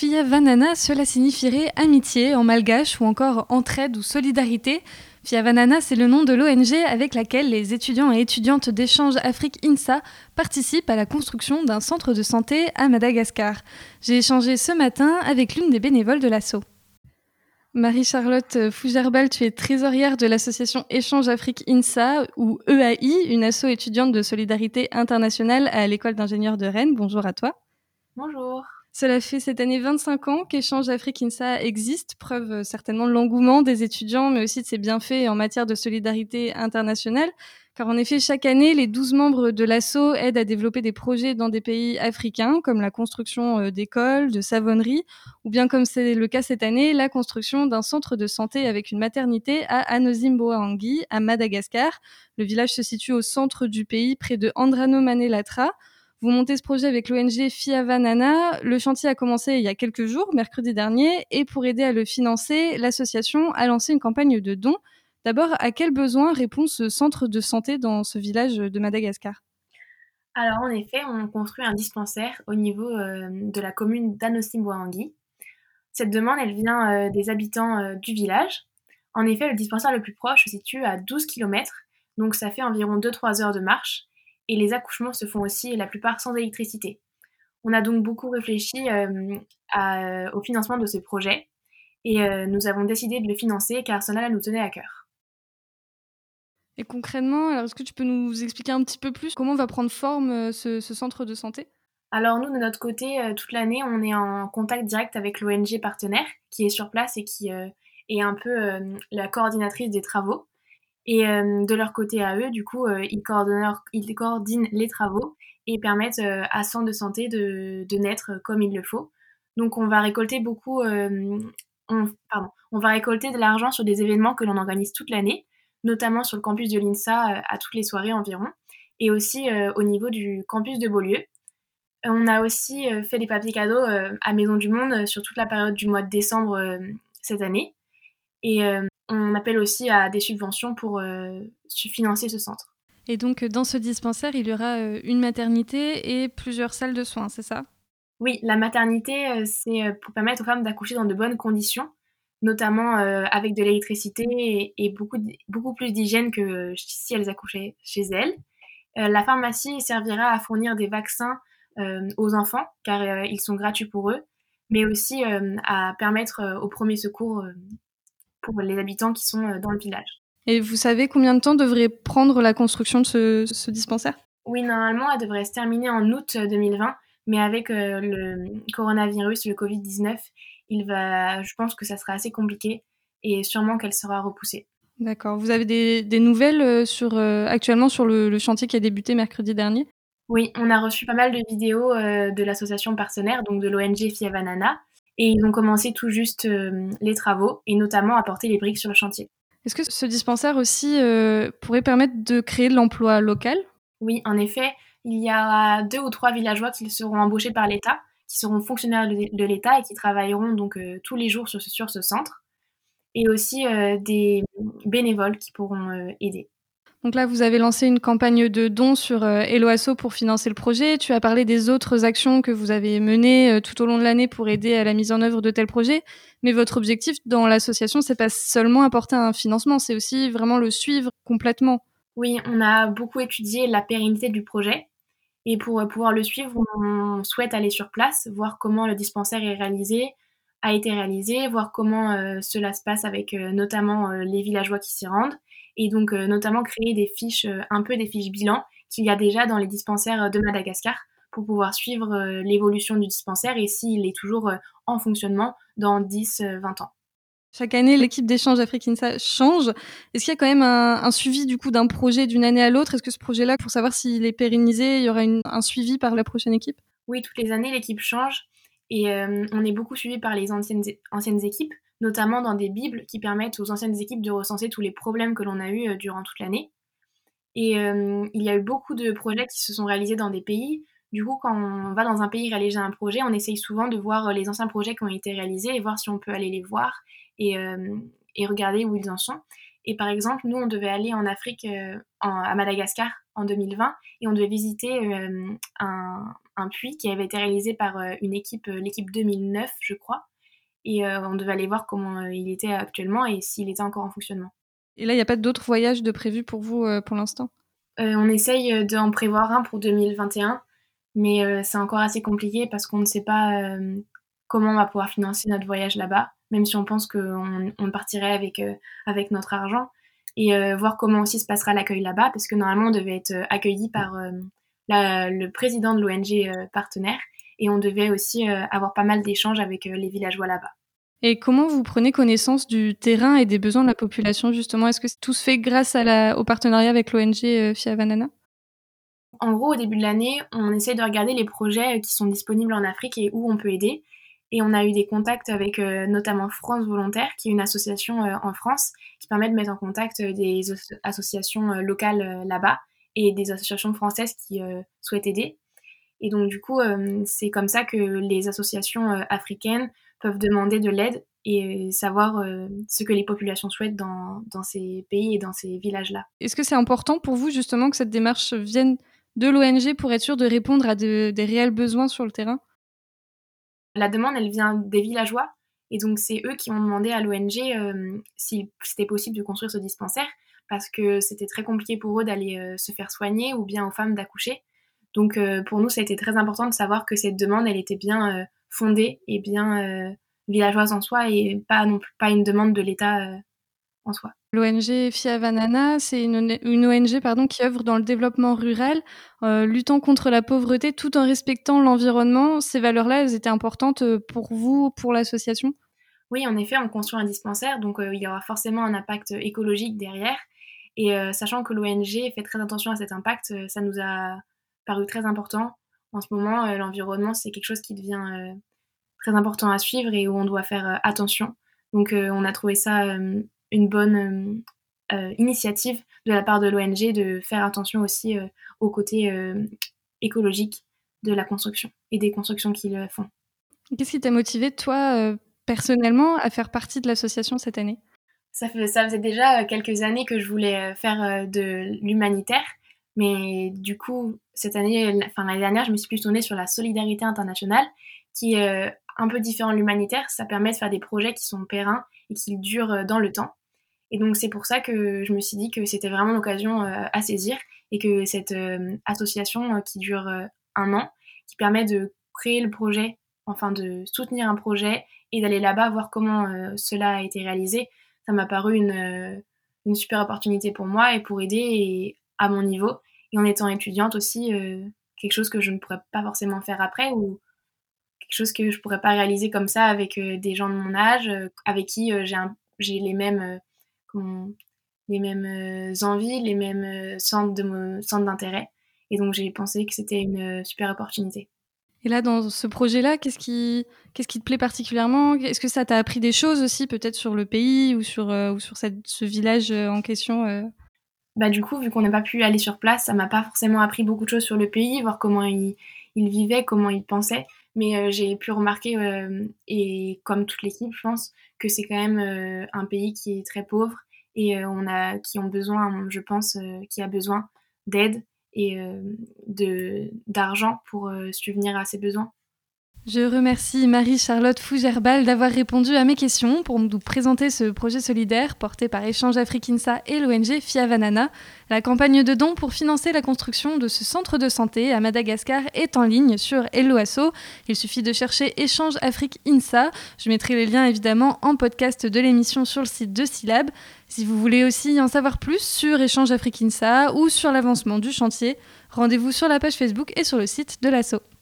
Fiavanana, cela signifierait amitié en malgache ou encore entraide ou solidarité. Fiavanana, c'est le nom de l'ONG avec laquelle les étudiants et étudiantes d'échange Afrique INSA participent à la construction d'un centre de santé à Madagascar. J'ai échangé ce matin avec l'une des bénévoles de l'asso. Marie-Charlotte Fougerbal, tu es trésorière de l'association Échange Afrique INSA ou EAI, une asso étudiante de solidarité internationale à l'école d'ingénieurs de Rennes. Bonjour à toi. Bonjour. Cela fait cette année 25 ans qu'Échange Afrique INSA existe, preuve certainement de l'engouement des étudiants, mais aussi de ses bienfaits en matière de solidarité internationale. Car en effet, chaque année, les 12 membres de l'asso aident à développer des projets dans des pays africains, comme la construction d'écoles, de savonneries, ou bien comme c'est le cas cette année, la construction d'un centre de santé avec une maternité à Anosimboangui, à Madagascar. Le village se situe au centre du pays, près de Andrano-Manelatra. Vous montez ce projet avec l'ONG Fiavanana. Le chantier a commencé il y a quelques jours, mercredi dernier, et pour aider à le financer, l'association a lancé une campagne de dons. D'abord, à quel besoin répond ce centre de santé dans ce village de Madagascar ? Alors en effet, on construit un dispensaire au niveau de la commune d'Anosimboangui. Cette demande, elle vient des habitants du village. En effet, le dispensaire le plus proche se situe à 12 kilomètres, donc ça fait environ 2-3 heures de marche. Et les accouchements se font aussi la plupart sans électricité. On a donc beaucoup réfléchi au financement de ce projet et nous avons décidé de le financer car cela nous tenait à cœur. Et concrètement, alors est-ce que tu peux nous expliquer un petit peu plus comment va prendre forme ce centre de santé ? Alors nous, de notre côté, toute l'année, on est en contact direct avec l'ONG partenaire qui est sur place et qui est un peu la coordinatrice des travaux. Et de leur côté à eux, du coup, ils coordinent les travaux et permettent à Centre de santé de naître comme il le faut. Donc on va récolter on va récolter de l'argent sur des événements que l'on organise toute l'année, notamment sur le campus de l'INSA à toutes les soirées environ, et aussi au niveau du campus de Beaulieu. On a aussi fait des papiers cadeaux à Maison du Monde sur toute la période du mois de décembre cette année. Et on appelle aussi à des subventions pour financer ce centre. Et donc, dans ce dispensaire, il y aura une maternité et plusieurs salles de soins, c'est ça ? Oui, la maternité, c'est pour permettre aux femmes d'accoucher dans de bonnes conditions, notamment avec de l'électricité et beaucoup plus d'hygiène que si elles accouchaient chez elles. La pharmacie servira à fournir des vaccins aux enfants, car ils sont gratuits pour eux, mais aussi à permettre aux premiers secours pour les habitants qui sont dans le village. Et vous savez combien de temps devrait prendre la construction de ce dispensaire ? Oui, normalement, elle devrait se terminer en août 2020, mais avec le coronavirus, le Covid-19, je pense que ça sera assez compliqué et sûrement qu'elle sera repoussée. D'accord. Vous avez des nouvelles actuellement sur le chantier qui a débuté mercredi dernier ? Oui, on a reçu pas mal de vidéos de l'association partenaire, donc de l'ONG Fiavanana, et ils ont commencé tout juste les travaux, et notamment à porter les briques sur le chantier. Est-ce que ce dispensaire aussi pourrait permettre de créer de l'emploi local ? Oui, en effet, il y a 2 ou 3 villageois qui seront embauchés par l'État, qui seront fonctionnaires de l'État et qui travailleront donc tous les jours sur ce centre, et aussi des bénévoles qui pourront aider. Donc là, vous avez lancé une campagne de dons sur Hello Asso pour financer le projet. Tu as parlé des autres actions que vous avez menées tout au long de l'année pour aider à la mise en œuvre de tels projets. Mais votre objectif dans l'association, c'est pas seulement apporter un financement, c'est aussi vraiment le suivre complètement. Oui, on a beaucoup étudié la pérennité du projet et pour pouvoir le suivre, on souhaite aller sur place, voir comment le dispensaire a été réalisé, voir comment cela se passe avec notamment les villageois qui s'y rendent et donc notamment créer des fiches, un peu des fiches bilan qu'il y a déjà dans les dispensaires de Madagascar pour pouvoir suivre l'évolution du dispensaire et s'il est toujours en fonctionnement dans 10-20 ans. Chaque année, l'équipe d'échange Afrique INSA change. Est-ce qu'il y a quand même un suivi du coup d'un projet d'une année à l'autre ? Est-ce que ce projet-là, pour savoir s'il est pérennisé, il y aura un suivi par la prochaine équipe ? Oui, toutes les années, l'équipe change et on est beaucoup suivi par les anciennes équipes, notamment dans des bibles qui permettent aux anciennes équipes de recenser tous les problèmes que l'on a eus durant toute l'année. Et il y a eu beaucoup de projets qui se sont réalisés dans des pays. Du coup, quand on va dans un pays réaliser un projet, on essaye souvent de voir les anciens projets qui ont été réalisés et voir si on peut aller les voir et, et regarder où ils en sont. Et par exemple, nous, on devait aller en Afrique, à Madagascar, en 2020 et on devait visiter un puits qui avait été réalisé par une équipe, l'équipe 2009, je crois. Et on devait aller voir comment il était actuellement et s'il était encore en fonctionnement. Et là, il n'y a pas d'autres voyages de prévus pour vous pour l'instant? On essaye d'en prévoir un pour 2021, mais c'est encore assez compliqué parce qu'on ne sait pas comment on va pouvoir financer notre voyage là-bas, même si on pense qu'on partirait avec notre argent. Et voir comment aussi se passera l'accueil là-bas, parce que normalement on devait être accueilli par le président de l'ONG partenaire, et on devait aussi avoir pas mal d'échanges avec les villageois là-bas. Et comment vous prenez connaissance du terrain et des besoins de la population, justement? Est-ce que tout se fait grâce au partenariat avec l'ONG Fiavanana? En gros, au début de l'année, on essaye de regarder les projets qui sont disponibles en Afrique et où on peut aider. Et on a eu des contacts avec notamment France Volontaire, qui est une association en France qui permet de mettre en contact des associations locales là-bas et des associations françaises qui souhaitent aider. Et donc du coup, c'est comme ça que les associations africaines peuvent demander de l'aide et savoir ce que les populations souhaitent dans ces pays et dans ces villages-là. Est-ce que c'est important pour vous, justement, que cette démarche vienne de l'ONG pour être sûr de répondre à des réels besoins sur le terrain? La demande, elle vient des villageois et donc c'est eux qui ont demandé à l'ONG si c'était possible de construire ce dispensaire parce que c'était très compliqué pour eux d'aller se faire soigner ou bien aux femmes d'accoucher. Donc pour nous, ça a été très important de savoir que cette demande, elle était bien fondée et bien villageoise en soi et pas non plus pas une demande de l'État en soi. L'ONG Fiavanana, c'est une ONG qui œuvre dans le développement rural, luttant contre la pauvreté tout en respectant l'environnement. Ces valeurs-là, elles étaient importantes pour vous, pour l'association? Oui, en effet, on construit un dispensaire, donc il y aura forcément un impact écologique derrière. Et sachant que l'ONG fait très attention à cet impact, ça nous a paru très important. En ce moment, l'environnement, c'est quelque chose qui devient très important à suivre et où on doit faire attention. Donc on a trouvé ça une bonne initiative de la part de l'ONG de faire attention aussi au côté écologique de la construction et des constructions qu'ils font. Qu'est-ce qui t'a motivé, toi, personnellement, à faire partie de l'association cette année? Ça faisait déjà quelques années que je voulais faire de l'humanitaire, mais du coup, cette année, l'année dernière, je me suis plus tournée sur la solidarité internationale, qui est un peu différent de l'humanitaire. Ça permet de faire des projets qui sont pérennes et qui durent dans le temps. Et donc, c'est pour ça que je me suis dit que c'était vraiment l'occasion à saisir et que cette association qui dure un an, qui permet de créer le projet, enfin de soutenir un projet et d'aller là-bas voir comment cela a été réalisé, ça m'a paru une super opportunité pour moi et pour aider à mon niveau. Et en étant étudiante aussi, quelque chose que je ne pourrais pas forcément faire après ou quelque chose que je ne pourrais pas réaliser comme ça avec des gens de mon âge, avec qui j'ai les mêmes envies, les mêmes centres d'intérêt. Et donc j'ai pensé que c'était une super opportunité. Et là, dans ce projet-là, qu'est-ce qui te plaît particulièrement? Est-ce que ça t'a appris des choses aussi, peut-être sur le pays ou sur ce village en question? Bah, du coup, vu qu'on n'a pas pu aller sur place, ça m'a pas forcément appris beaucoup de choses sur le pays, voir comment ils vivaient, comment ils pensaient. Mais j'ai pu remarquer, et comme toute l'équipe, je pense, que c'est quand même un pays qui est très pauvre et qui ont besoin, je pense, qui a besoin d'aide et d'argent pour subvenir à ses besoins. Je remercie Marie-Charlotte Fougerbal d'avoir répondu à mes questions pour nous présenter ce projet solidaire porté par Échange Afrique INSA et l'ONG Fiavanana. La campagne de dons pour financer la construction de ce centre de santé à Madagascar est en ligne sur Hello Asso. Il suffit de chercher Échange Afrique INSA. Je mettrai les liens évidemment en podcast de l'émission sur le site de Scilab. Si vous voulez aussi en savoir plus sur Échange Afrique INSA ou sur l'avancement du chantier, rendez-vous sur la page Facebook et sur le site de l'Asso.